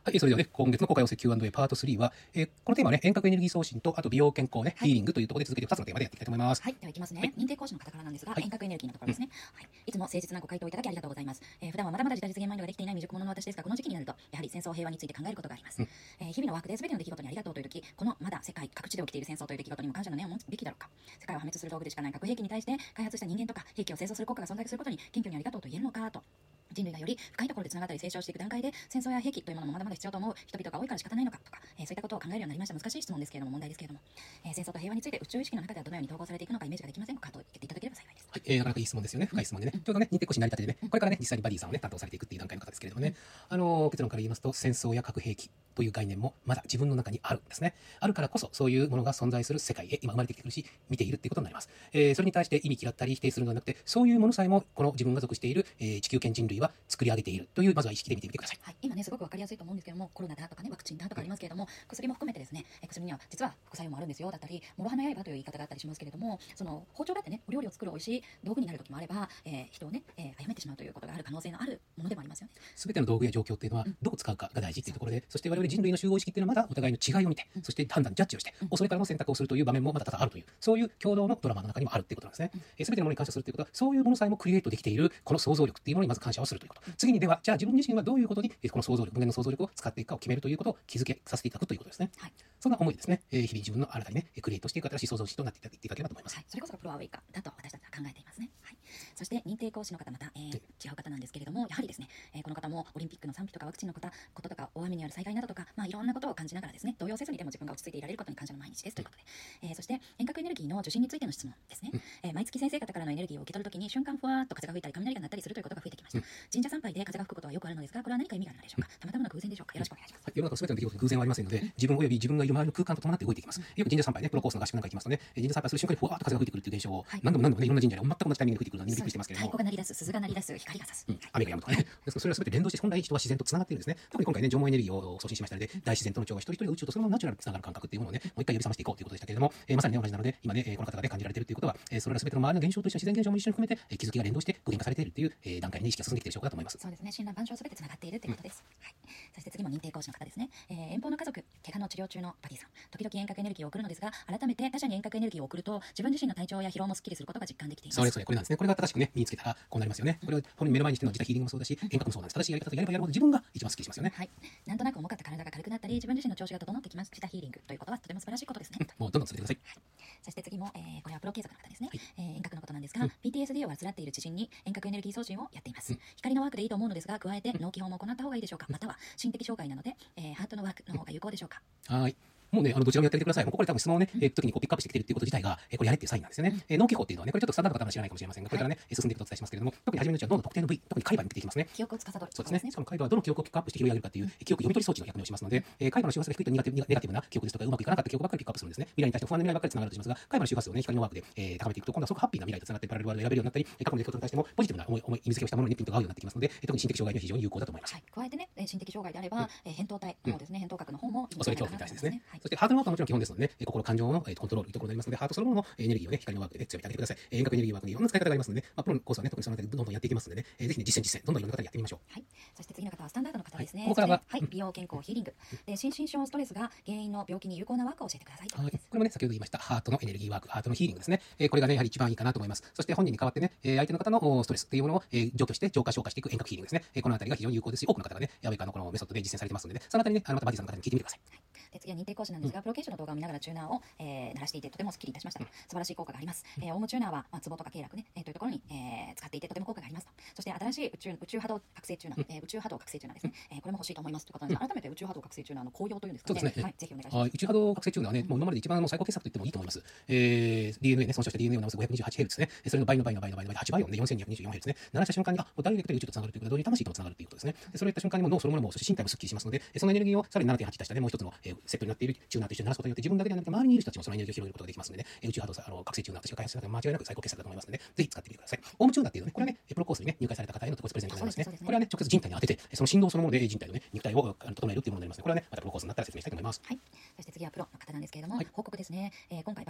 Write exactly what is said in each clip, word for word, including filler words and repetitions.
はい、それではね、今月の公開寄せ キューアンドエー パートスリーは、えー、このテーマはね、遠隔エネルギー送信と、あと美容健康ね、はい、ヒーリングというところで続けてふたつのテーマでやっていきたいと思います。 はい、では行きますね。 はい、 認定講師の方からなんですが、はい、遠隔エネルギーのところですね。うん、はい。いつも誠実なご回答いただきありがとうございます。えー、普段はまだまだ自他実現マインドができていない未熟者の私ですが、この時期になると、やはり戦争平和について考えることがあります。うん、えー、日々のワークで全ての出来事にありがとうという時、このまだ世界各地で起きている戦争という出来事にも感謝の念を持つべきだろうか。世界を破滅する道具でしかない核兵器に対して開発した人間とか兵器を製造する国家が存在することに謙虚にありがとうと言えるのかと。人類がより深いところでつながったり成長していく段階で戦争や兵器というものもまだまだ必要と思う人々が多いから仕方ないのかとか、えー、そういったことを考えるようになりました。難しい質問ですけれども、問題ですけれども、えー、戦争と平和について宇宙意識の中ではどのように統合されていくのかイメージができませんかと言っていただければ幸いです。 はい、えー、なかなかいい質問ですよね。深い質問でね、うん、ちょうどね、認定講師になりたてでね、これからね、実際にバディさんをね、担当されていくっていう段階の方ですけれどもね、あのー、結論から言いますと、戦争や核兵器という概念もまだ自分の中にあるんですね。あるからこそ、そういうものが存在する世界へ今生まれてきてくるし、見ているっていうことになります。えー、それに対して意味嫌ったり否定するのではなくて、そういうものさえもこの自分が属している、えー、地球圏人類は作り上げているという、まずは意識で見てみてください。 はい、今ね、すごくわかりやすいと思うんですけども、コロナだとかね、ワクチンだとかありますけれども、薬も含めてですね、え薬には実は副作用もあるんですよだったり、諸刃の刃という言い方があったりしますけれども、その包丁だってね、お料理を作る美味しい道具になる時もあれば、えー、人をね、えー、殺めてしまうということがある可能性のあるものでもありますよね。 すべての道具や状況っていうのはどう使うかが大事っていうところで、うん、そして我々人類の集合意識っていうのはまだお互いの違いを見て、うん、そして判断ジャッジをして、うん、それからの選択をするという場面もまだ多々あるという、そういう共同のドラマの中にもあるっていうことなんですね。すべ、うん、えー、てのものに感謝するということは、そういうものさえもクリエイトできているこの想像力っていうものにまず感謝をするということ。うん、次にでは、じゃあ自分自身はどういうことにこの想像力、無限の想像力を使っていくかを決めるということを気づけさせていただくということですね。はい、そんな思いですね、えー、日々自分の新たにね、クリエイトしていく新しい創造主となっていただければと思います。 はい、それこそがプロアウェイカーだと私たちは考えていますね。はい、そして認定講師の方また、えー、違う方なんですけれども、やはりですね、えー、この方もオリンピックの賛否とかワクチンのことこととか大雨による災害などとか、まあ、いろんなことを感じながらですね、動揺せずにでも自分が落ち着いていられることに感謝の毎日ですということで、えー、そして遠隔エネルギーの受信についての質問ですね。うん、えー、毎月先生方からのエネルギーを受け取るときに瞬間ふわーっと風が吹いたり雷が鳴ったりするということが増えてきました。うん、神社参拝で風が吹くことはよくあるのですが、これは何か意味があるのでしょうか。たまたまの偶然でしょうか。よろしくお願いします。 はい、世の中すべての出来事に偶然はありませんので、自分および自分がいる周りの空間と伴って動いていきます。よく神社参拝ね、プロコースの合宿なんか行きますとね、神社参拝する瞬間にふわーっと風が吹いてくるっていう現象を、はい、何度も何度もね、いろんな神社で全く同じタイミングで吹いてくるのにびっくりしてますけれども、 太鼓が鳴り出す、鈴が鳴り出す、光が差す、 うん、雨が止むとかね。ですからそれはすべて連動して、本来人は自然とつながっているんですね。特に今回ね、縄文エネルギーを送信しましたので、大自然との調和、一人一人が宇宙とそのままナチュラルにつながる感覚っていうものをね、もう一回呼び覚ましていこうということでしたけれども、えー、まさにね、同じなので、今ね、この方がね、感じられているということは、えー、それらすべての周りの現象と一緒に自然現象も一緒に含めて、えー、気づきが連動して具現化されているという、えー、段階に意識が進んできている証拠だと思います。 そうですね、神羅万象すべてつながっているということです。うん、はい。そして次も認定講師の方ですね。えー、遠方の家族、怪我の治療中のバディさん、時々遠隔エネルギーを送るのですが、改めて他者に遠隔エネルギーを送ると、自分自身の体調や疲労もスッキリすることが実感できています。 それそれ、これなんですね。これが正しくね、身につけたらこうなりますよね。これを本人目の前にしての自他ヒーリングもそうだし、遠隔もそうなんです。正しいやり方でやればやるほど自分が一番スッキリしますよね。 はい。なんとなく重かった体が軽くなったり、自分自身の調子が整ってきます。自他ヒーリングということはとても素晴らしいことですね。 うん、もうどんどん続けてください。はい、 そして次も、えー、これはプロ継続の方ですね。はい、えー、遠隔のことなんですが、 うん、 ピーティーエスディー を患っている知人に遠隔エネルギー送信をやっています。うん、光のワークでいいと思うのですが、加えて脳気法も行った方がいいでしょうか。または心的障害なので、えー、ハートのワークの方が有効でしょうか。 はい。もうね、あの、どちらもやってみてください。もうここで多分質問をね、えー、時にこうピックアップしてきてるっていうこと自体が、えー、これやれっていうサインなんですよね。えー、脳気法っていうのはね、これちょっとスタンダードな方は知らないかもしれませんが、これからね、はい、進んでいくとお伝えしますけれども、特に初めのうちは脳の特定の部位、特に海馬に向けていきますね。 記憶を司る。 そうですね。しかも海馬はどの記憶をピックアップして拾い上げるかっていう、うん、記憶読み取り装置の役目をしますので、えー、海馬の周波数が低いとネガティブ、ネガティブな記憶ですとか、うまくいかなかった記憶ばっかりピックアップするんですね。未来に対して不安な未来ばっかりつながるとしますが、海馬の周波数をね、光のワークで、えー、高めていくと、今度はすごくハッピーな未来とつながってパラレルワールドを選べるようになったり、過去の出来事に対してもポジティブな思い、思い、意味付けをしたものにピントが合うようになってきますので、特に心的障害には非常に有効だと思います。はい、 加えてね、心的障害であれば、うん、えー、扁桃体の方ですね、扁桃核の方も恐れ恐怖に対してですね。はい、そしてハートのワークはもちろん基本ですので、ね、心感情のコントロールというところになりますので、ハートそのもののエネルギーをね、光のワークで、ね、強めてあげてください。えー、遠隔エネルギーワークにいろんな使い方がありますので、まあ、プロのコースはね、特にそのあたりどんどんやっていきますのでね、えー、ぜひね、実践実践、どんどんいろんな方にやってみましょう。 はい。そして次の方はスタンダードの方ですね。 はい、ここからは、 はい、美容健康ヒーリング。で、心身症ストレスが原因の病気に有効なワークを教えてください。 はい。これもね、先ほど言いました、ハートのエネルギーワーク、ハートのヒーリングですね。えー、これがね、やはり一番いいかなと思います。そして本人に代わってね、えー、相手の方のストレスっていうものを、えー、除去して浄化消化していく遠隔ヒーリングですね。えー、このあたりが非常に有効ですし、多くの方がね、ヤベカのこのメソッドで実践されてますので、ね、そのあたりね、あのまたバディさんの方に聞いてみてください。はい。 で、次は認定講師なんですが、うん、プロ研修の動画を見ながらチューナーを、えー、鳴らしていてとてもスッキリいたしました。うん、素晴らしい効果があります。うん、えー、オウムチューナーは、まあ、ツボとか経絡ね、えー、というところに、えー、使っていてとても効果がありますと。そして新しい宇宙宇宙波動覚醒チューナー、うん、えー、宇宙波動覚醒チューナーですね。うん、えー、これも欲しいと思いますということなんですが、改めて宇宙波動覚醒チューナーの効用というんですかね。そうですね。はい、ぜひお願いします。 宇宙波動覚醒チューナーはね、もう今までで一番の最高傑作と言ってもいいと思います。えー、ディーエヌエー ね、損傷した ディーエヌエー を直す ごひゃくにじゅうはちヘルツ ですね。それの倍の倍の倍の倍の倍ではちばい音で よんせんにひゃくにじゅうよんヘルツ ね。鳴らした瞬間に、あ、もうダイレクトで宇宙とつながるということで、同時に魂ともつながるということですね。で、それを言った瞬間にも脳そのものも、そして身体もスッキリしますので、そのエネルギーをさらに ななてんはち 足したね、もう一つの、えー、セットになっているチューナーと一緒に鳴らすことによって、自分だけではなくて周りにいる人たちもそのエネルギーを広げることができますので、ね、宇宙波動あの覚醒チューナーとして開発された間違いなく最高傑作だと思いますので、ぜひ使ってみてください。オウムチューナーっていうのね、これはね、プロコースにね、入会された方への特別プレゼントになりますね。これはね、直接人体に当てて、その振動そのもので人体のね、肉体を整えるっていうものになりますので、これはね、またプロコースになったら説明したいと思います。 はい。そして次はプロの方なんですけれども、はい、報告ですね。えー、今回バディ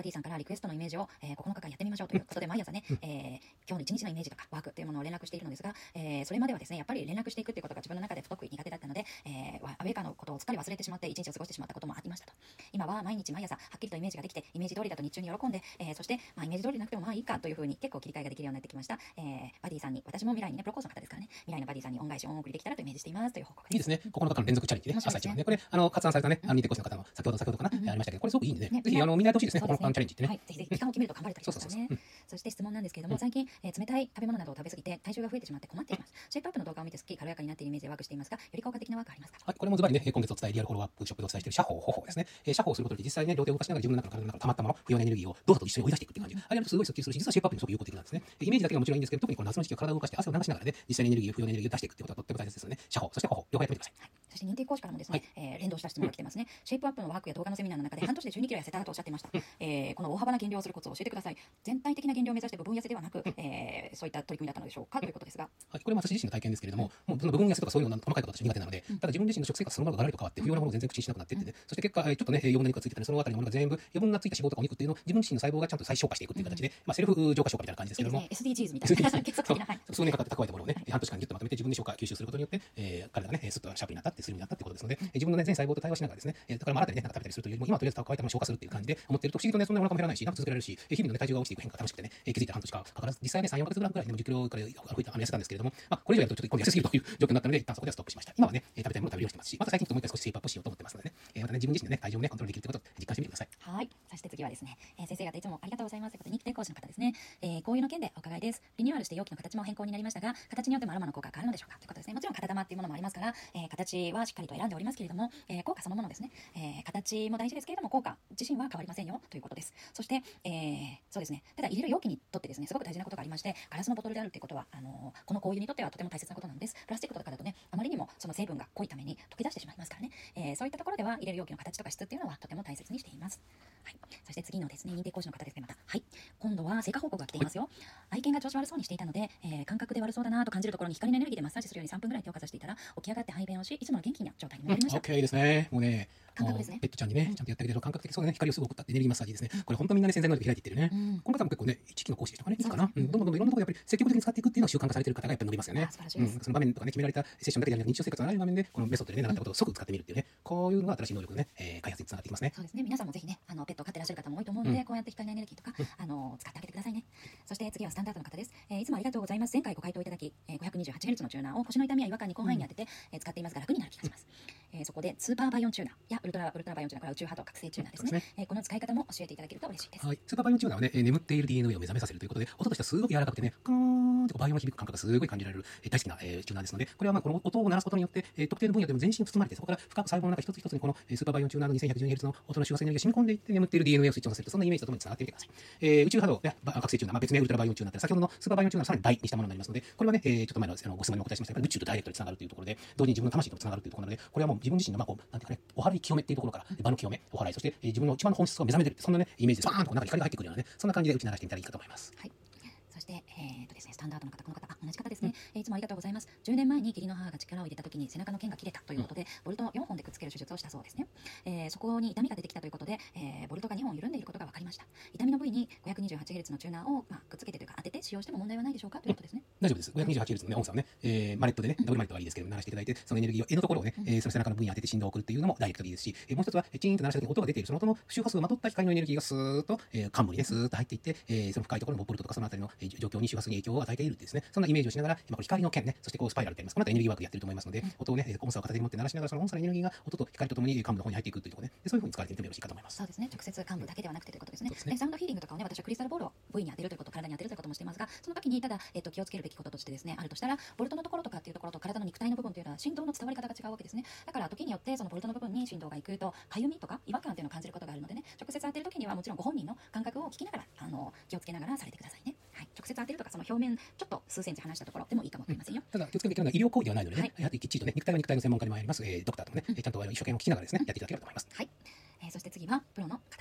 ティさんからリクエストのイメージを、えー、ここのかかんやってみましょうということで、毎朝ね、えー、今日の一日のイメージとかワークというものを連絡しているのですが、えー、それまではですね、やっぱり連絡していくということが自分の中で不得意苦手だったので、えー、アウェイカーのことをすっかり忘れてしまって一日を過ごしてしまったこともありましたと。今は毎日毎朝はっきりとイメージができて、イメージ通りだと日中に喜んで、えー、そして、まあ、イメージ通りでなくてもまあいいかというふうに結構切り替えができるようになってきました。えー、バディさんに、私も未来にね、プロコースの方ですからね、未来のバディさんに恩返しをお送りできたらとイメージしていますという報告です。 いいですね。ここのかかん連続チャレンジね。朝一番ね。これ、あの、発案されたね、あの、認定講師の方の先ほど、先ほどかな、うんうん、ありましたけど、これすごくいいんでね。ねぜひ、あの、みんなやってほしいですね。このかかんチャレンジってね。はい、ぜひぜひ、期間を決めると頑張れたりしますからね。そして質問なんですけれども、最近、えー、冷たい食べ物などを食べ過ぎて体重が増えてしまって困っています。シェイプアップの動画を見て好き、軽やかになっているイメージでワークしていますが、より効果的なワークありますか？ はい、これもズバリね、今月お伝え、リアルフォローアップショップでお伝えしている写法、方法ですね。えー、写法をすることで実際ね、両手を動かしながら自分の中の体の中から溜まったもの、不要なエネルギーを動作と一緒に追い出していくっていう感じ。あれやるとすごいスッキリするし、実はシェイプアップにすごく有効的なんですね。イメージだけがもちろんいいんですけど、特にこの夏の時期は体を動かして汗を流しながらね、実際にエネルギーを不要なエネルギーを出していくっていうことがとっても大切ですよね。写法、そして方法、両方やってみてください。はい、そして認定講師からもですね、はい、えー、連動した質問が来てますね。シェイプアップのワークや動画のセミナーの中で半年でじゅうにキロ痩せたとおっしゃっていました。うん、えー、この大幅な減量をするコツを教えてください。全体的な減量を目指して部分痩せではなく、うん、えー、そういった取り組みだったのでしょうかということですが、はい、これも私自身の体験ですけれども、もうその部分痩せとかそういうの細かいことは私苦手なので、ただ自分自身の食生活そのものがガラリと変わって不要なものを全然口にしなくなっていってね、そして結果ちょっとね余分な肉がついてたりそのあたりのものが全部余分がついた脂肪とかお肉っていうのを自分自身の細胞がちゃんと再消化していくっていう形で、まあセルフ浄化消化みたいな感じですけれども、 エスディージーズ みたいな結束的な数年かかって蓄えたものをね半年間にギュッとまとめて自分で消化吸収することによって、えー、体がねスッとシャープになったってスリムになったってことですので、自分のね全細胞と対話しながらですね、だからまあ新たにねなんか食べたりするというよりも今とりあえず蓄えたものを消化するっていう感じで思ってると不思議とねそんなお腹も減らないしなんか続けられるし、日々のね体重が落ちていく変化が楽しくてね、気づいたら半年間かからず実際ねさん、よんかげつぐらいねじゅっキロから増えた痩せたんですけれども、まあこれ以上やるとちょっと今度痩せすぎるという状況になったので一旦そこではストップしました。今はね食べたいものを食べるようにしてますし、また最近ちょっともう一回少しシェイプアップしようと思ってますのでね、えー、またね自分自身でね体重をねコントロールできるってことを実感してみてください。 はい。そして次はですね、えー、先生方いつもありがとうございますということで認定講師の方ですね、えー、こういうの件でお伺いです。リニューアルして容器の形も変更になりましたが、形によってもアロマの効果が変わるのでしょうかということですね。もちろん型玉っていうものもありますから、えー、形はしっかりと選んでおりますけれども、えー、効果そのものですね、えー、形も大事ですけれども効果自身は変わりませんよということです。そして、えー、そうですね、ただ入れる容器にとってですねすごく大事なことがありまして、ガラスのボトルであるということはあのー、この香油にとってはとても大切なことなんです。プラスチックとかだとねあまりにもその成分が濃いために溶け出してしまいますからね、えー、そういったところでは入れる容器の形とか質っていうのはとても大切にしています。はい、そして次のですね認定講師の方ですね、またはい今度は成果報告が来ていますよ。愛犬が調子悪そうにしていたので、えー、感覚で悪そうだなと感じるところに光のエネルギーでマッサージするようにさんぷんぐらい手をかざしていたら起き上がって排便をし、いつもの元気な状態に戻りました。 うん、OK ですね。もうね感覚ですね。 ペットちゃんにね、うん、ちゃんとやってあげると感覚的そうね光をすぐ送ったってエネルギーマッサージですね。これ本当みんなね潜在能力開いていってるね。うん、この方も結構ね一期の講師でしたかね。いつかな。うん、どんどんどんどんいろんなところやっぱり積極的に使っていくっていうのを習慣化されている方がやっぱり伸びますよね。 素晴らしいです。 うん、その場面とかね決められたセッションだけではなく日常生活のあらゆる場面でこのメソッドでね習ったことを即使ってみるっていうね、こういうのが新しい能力のね、えー、開発につながっていきますね。 そうですね。皆さんもぜひねあのペットを飼ってらっしゃる方も多いと思うので、うん、こうやって光のエネルギーとか、うん、あの使ってあげてくださいね。そして次はスタンダードの方です。えー、いつもありがとうございます。前回ご回答いただき、えー、ごひゃくにじゅうはちヘルツのチューナーを腰の痛みや違和感に広範囲に当てて、えー、使っていますが楽になる気がします。えー、そこでスーパーバイオンチューナーやウルトラウルトラバイオンチューナー、これは宇宙波動覚醒チューナーですね。えー、この使い方も教えていただけると嬉しいです。 はい、スーパーバイオンチューナーはね、えー、眠っている ディーエヌエー を目覚めさせるということで、音としてはすごく柔らかくてね、カーンってバイオの響く感覚がすごい感じられる、えー、大好きな、えー、チューナーですので、これはまあこの音を鳴らすことによって、えー、特定の分野でも全身包まれて、そこから深く細胞の中一つ一つにこの、えー、スーパーバイオンチューナーのにせんひゃくじゅうにヘルツの音の周波数エネルギーが染み込んでいって眠っている ディーエヌエー をスイッチオンさせると、そんなイメージとともにつながってみてください。えー、宇宙波動や覚醒チューナー、まあ、別名ウルトラバイオンチューナーって先ほどのスーパーバイオンチューナーのさらに倍にしたものになりますので、これはね、えー、ちょっと前のあのご質問にお答えしましたが、宇宙とダイレクトにつながるというところで、同時に自分の魂とつながるというところなので、これはもう自分自身のまあこうなんていうかね、お祓い清めっていうところから場の清め、お祓い、そして、えー、自分の一番の本質を目覚めてる、そんなねイメージでスパーンと中に光が入ってくるようなね、そんな感じで打ち流してみたらいいかと思います。はい。 そして、えーとですね、スタンダードの方、この方、あ、同じ方ですね、うん、えー、いつもありがとうございます。じゅうねんまえに義理の母が力を入れたときに背中の腱が切れたということで、うん、ボルトをよんほんでくっつける手術をしたそうですね。えー、そこに痛みが出てきたということで、えー、ボルトがにほん緩んでいることが分かりました。痛みの部位に ごひゃくにじゅうはちヘルツ のチューナーを、まあ、くっつけてというか当てて使用しても問題はないでしょうかということですね。 うん、大丈夫です。ごひゃくにじゅうはちヘルツ の、ね、音差をね、えー、マネットでね、ダブルマネットはいいですけど、鳴らしていただいて、そのエネルギーを柄のところをね、うん、えー、その背中の部位に当てて振動を送るっていうのもダイレクトでいいですし、えー、もう一つはチーンと鳴らした時に音が出ているその音の周波数をまとった光のエネルギーがスーッと、えー、患部にねスーッと入っていって、えー、その深いところのボルトとかそのあたりの、えー、状況に周波数に影響を与えているってですね、そんなイメージをしながら今これ光の剣ね、そしてこうスパイラルってあります。この後エネルギーワークやってると思いますので、うん、音をね音差を片手に持って鳴らしながらその音差のエネルギーが音と光とともに幹部の方に入っていくというところね、でそういう風に使われてみてもよろしいかと思います。 そうですね。直接幹部だけではなくてということですね。 ですね。 サウンドヒーリングとかをね、私はクリスタルボールを部位に当てるということ、体に当てるということもしていますが、その時にただ、えっと、気をつけるべきこととしてですね、あるとしたら、ボルトのところとかっていうところと体の肉体の部分というのは振動の伝わり方が違うわけですね。だから時によってそのボルトの部分に振動がいくとかゆみとか違和感というのを感じることがあるのでね、直接当てる時にはもちろんご本人の感覚を聞きながらあの気をつけながらされてくださいね。はい、直接当てるとかその表面ちょっと数センチ離したところでもいいかもしれませんよ。 うん、ただ気をつけていけるのは医療行為ではないのでね、はい、やはりきっちりとね肉体は肉体の専門家にもあります、えー、ドクターとかね、うん、ちゃんと一生懸命聞きながらですねやっていただければと思います。 はい。えー、そして次はプロの方です。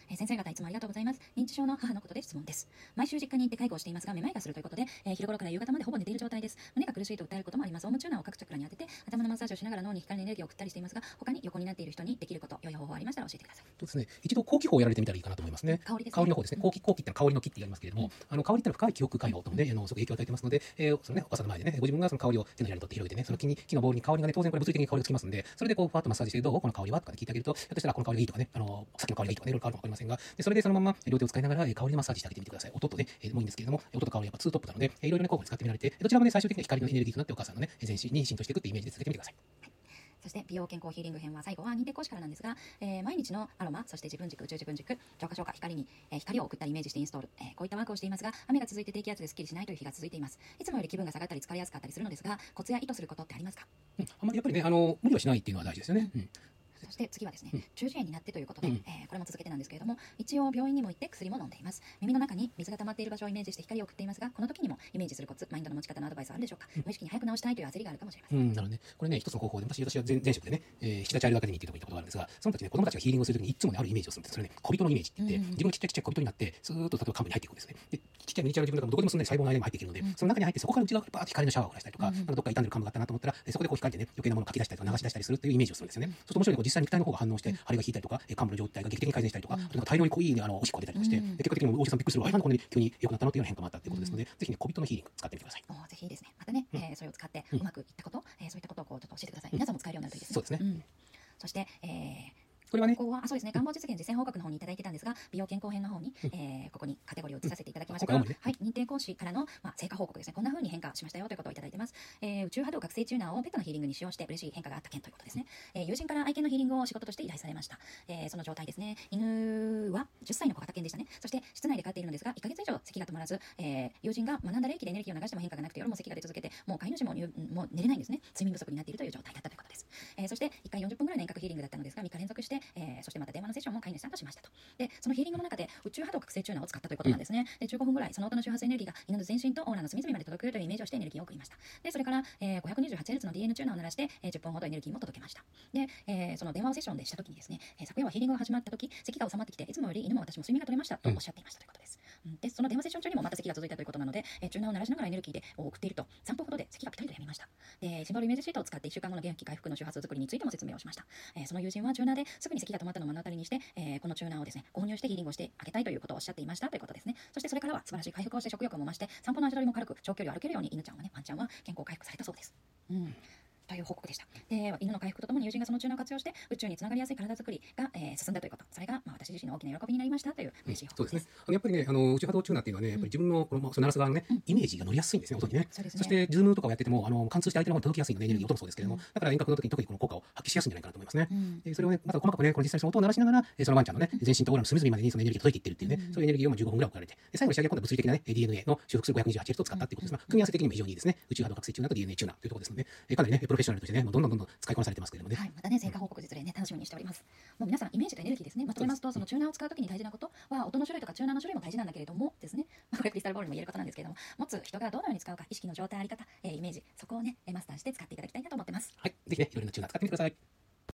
えー先生方いつもありがとうございます。認知症の母のことで質問です。毎週実家に行って介護をしていますが、めまいがするということで、えー昼頃から夕方までほぼ寝ている状態です。胸が苦しいと訴えることもあります。オウムチューナーを各チャクラに当てて、頭のマッサージをしながら脳に光のエネルギーを送ったりしていますが、他に横になっている人にできること、良い方法ありましたら教えてください。 そうですね。一度後期法をやられてみたらいいかなと思いますね。 香りですね。 香りの方ですね。後期、後期ってのは香りの木って言いますけれども、あの香りってのは深い記憶回路ともね、あのすごく影響を与えてますので、えーそのね、お母さんの前でね、ご自分がその香りを手のひらに取って広げてね、その木に木のボールに香りがね、当然これ物理的に香りがつきますので、それでこうファーッとマッサージしてどうこの香りはとかで聞いてあげると、ひょっとしたらこの香りがいいとかね、あのさっきの香りがいいとかね、いろいろ変わるかもわかりませんが、でそれでそのまま両手を使いながらえー香りでマッサージしてあげてみてください。音とね、えーもいいんですけれども、音と香りはやっぱツートップなので、えーいろいろね交互に使ってみられて、どちらもね最終的には光のエネルギーとなってお母さんのね全身に浸透していくっていうイメージで続けてみてください。 そして美容健康ヒーリング編は最後は認定講師からなんですが、えー毎日のアロマ、そして自分軸、宇宙自分軸、浄化消化、光に、えー光を送ったりイメージしてインストール、えーこういったワークをしていますが、雨が続いて低気圧ですっきりしないという日が続いています。いつもより気分が下がったり疲れやすかったりするのですが、コツや意図することってありますか？ うん、あんまりやっぱりね、あの無理はしないっていうのは大事ですよね。うん、 そして次はですね、 うん中耳炎になってということで、 うんえーこれも続けてなんですけれども、一応病院にも行って薬も飲んでいます。耳の中に水が溜まっている場所をイメージして光を送っていますが、この時にもイメージするコツ、マインドの持ち方のアドバイスはあるでしょうか？無意識に早く治したいという焦りがあるかもしれません。 うん、なるほどね。これね、一つの方法で、私、私は前前職でね、えー、引き立ちアイルアカデミーっていうところに行ったことがあるんですが、その時ね、子供たちがヒーリングをするときにいつもね、あるイメージをするんです。それね、小人のイメージって言って、 うんうん自分がちっちゃいちっちゃい小人になって、スーッと例えば幹部に入っていくんですね。で、ちっちゃいミニチュアの自分だからどこでもそんなに細胞の間にも入っていけるので、 うんその中に入ってそこから内側からバーッと光のシャワーを降らしたりとか、 うんうんなんかどっか傷んでる幹部があったなと思ったら、えーそこでこう光でね、余計なものをかき出したりとか流し出したりするっていうイメージをするんですよね。そうすると面白いね、こう実際に肉体の方が反応して、腫れが引いたりとか、えー幹部の状態が劇的に改善したりとか、あとなんか大量にこういいね、あのおしっこが出たりとかして、 うんで結果的にもお医者さんびっくりするわ、あれなんでこんなに急に良くなったのっていうような変化もあったっていうことですので、ぜひね、小人のヒーリング使ってみてください。 おーぜひいいですね。またね、えーそれを使ってうまくいったこと、えーそういったことをこうちょっと教えてください。皆さんも使えるようになるといいですね。 そうですね。 んそして、えーこれはね、 ここはあそうですね、願望実現実践報告の方にいただいてたんですが、美容健康編の方に、えーここにカテゴリーを移させていただきましたが、 うん今回ははい、認定講師からの、まあ、成果報告ですね、こんな風に変化しましたよということをいただいてます。えー宇宙波動覚醒チューナーをペットのヒーリングに使用して嬉しい変化があった件ということですね。えー友人から愛犬のヒーリングを仕事として依頼されました。えーその状態ですね、犬はじゅっさいの小型犬でしたね。そして室内で飼っているのですが、いっかげつ以上咳が止まらず、えー友人が学んだ霊気でエネルギーを流しても変化がなくて、夜も咳が出続けて、もう飼い主も入もう寝れないんですね。睡眠不足になっているという状態だったということです。えーそしていっかいよんじゅっぷんぐらいの遠隔ヒーリングだったのですが、みっか連続して、えーそしてまた電話のセッションも飼い主さんとしましたと。で、そのヒーリングの中で宇宙波動覚醒チューナーを使ったということなんですね。で、じゅうごふんぐらいその音の周波数エネルギーが犬の全身とオーラの隅々まで届くというイメージをしてエネルギーを送りました。で、それから、えー、ごひゃくにじゅうはちヘルツ の ディーエヌ チューナーを鳴らして、えーじゅっぷんほどエネルギーも届けました。で、えーその電話をセッションでした時にですね、えー昨夜はヒーリングが始まった時、咳が収まってきて、いつもより犬も私も睡眠が取れましたとおっしゃっていましたということです。うんで、その電話セッション中にもまた咳が続いたということなので、えーチューナーを鳴らしながらエネルギーで送っているとさんぷんほどで咳がピタリとやみました。で、シンボルイメージシートを使っていっしゅうかんごの元気回復の周波数作りについても説明をしました。えーその友人はチューナーですぐに咳が止まったのを目の当たりにして、えーこのチューナーをですね、購入してヒーリングをしてあげたいということをおっしゃっていましたということですね。そしてそれからは素晴らしい回復をして食欲も増して、散歩の足取りも軽く長距離を歩けるように犬ちゃんはね、ワンちゃんは健康回復されたそうです。うんという報告でした。で、犬の回復とともに友人がそのチューナーを活用して宇宙につながりやすい体作りが、えー進んだということ。それが、まあ、私自身の大きな喜びになりましたという嬉しい報告です。 そうですね。あのやっぱりね、あの宇宙波動チューナーっていうのはね、やっぱり自分のこのまあその鳴らす側のね、イメージが乗りやすいんですね、音にね。 そうですね。 そしてズームとかをやっててもあの貫通して相手の方に届きやすいのでエネルギー音もそうですけれども、 うんだから遠隔の時に特にこの効果を発揮しやすいんじゃないかなと思いますね。 うんでそれをね、また細かくね、この実際その音を鳴らしながら、えーそのワンちゃんのね、全身とオーラの隅々までにそのエネルギーが届いていってるっていうね、 うんそういうエネルギーをまあじゅうごふんぐらい送られて、で最後に仕上げは今度は物理的なね、ディーエヌエー の修復する ごひゃくにじゅうはちヘルツ を使ったっていうことです。まあ、組み合わせ的にも非常にいいですね。宇宙波動覚醒チューナーと ディーエヌエー チューナーというところですので、えーかなりね、プロフェッショナルとしてね、もうどんどんどんどん使いこなされてますけれどもね。 はい、またね、成果報告実例ね、楽しみにしております。もう皆さん、イメージとエネルギーですね。まとめますと、そのチューナーを使うときに大事なことは、音の種類とかチューナーの種類も大事なんだけれどもですね、まあこれクリスタルボールにも言えることなんですけれども、持つ人がどのように使うか、意識の状態、あり方、えーイメージ、そこをね、マスターして使っていただきたいなと思ってます。 はい、ぜひね、いろいろなチューナー使ってみてください。